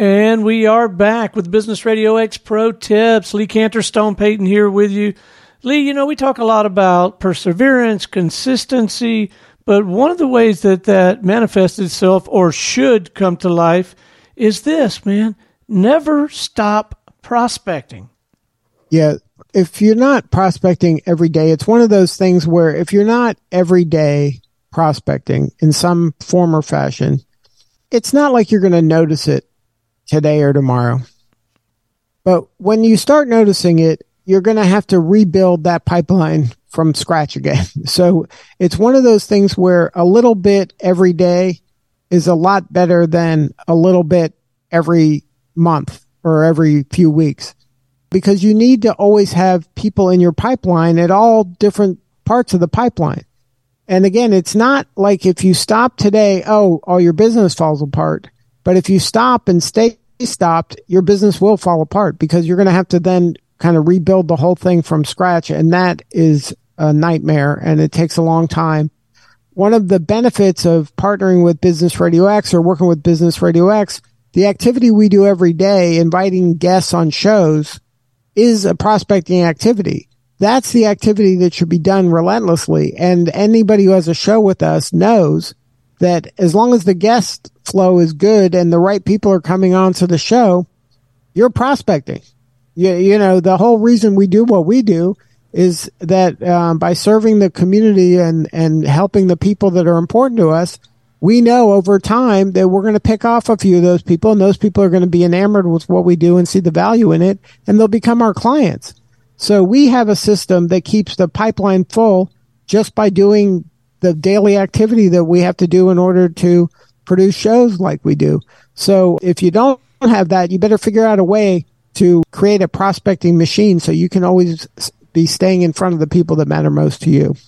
And we are back with Business Radio X Pro Tips. Lee Cantor, Stone Payton here with you. Lee, we talk a lot about perseverance, consistency, but one of the ways that manifests itself or should come to life is this, man. Never stop prospecting. Yeah. If you're not prospecting every day, it's one of those things where if you're not every day prospecting in some form or fashion, it's not like you're going to notice it today or tomorrow. But when you start noticing it, you're going to have to rebuild that pipeline from scratch again. So it's one of those things where a little bit every day is a lot better than a little bit every month or every few weeks, because you need to always have people in your pipeline at all different parts of the pipeline. And again, it's not like if you stop today, all your business falls apart. But if you stop and stay stopped, your business will fall apart, because you're going to have to then kind of rebuild the whole thing from scratch. And that is a nightmare, and it takes a long time. One of the benefits of partnering with Business Radio X or working with Business Radio X, the activity we do every day, inviting guests on shows, is a prospecting activity. That's the activity that should be done relentlessly. And anybody who has a show with us knows that as long as the guest flow is good and the right people are coming on to the show, you're prospecting. The whole reason we do what we do is that by serving the community and helping the people that are important to us, we know over time that we're going to pick off a few of those people, and those people are going to be enamored with what we do and see the value in it, and they'll become our clients. So we have a system that keeps the pipeline full just by doing the daily activity that we have to do in order to produce shows like we do. So if you don't have that, you better figure out a way to create a prospecting machine so you can always be staying in front of the people that matter most to you.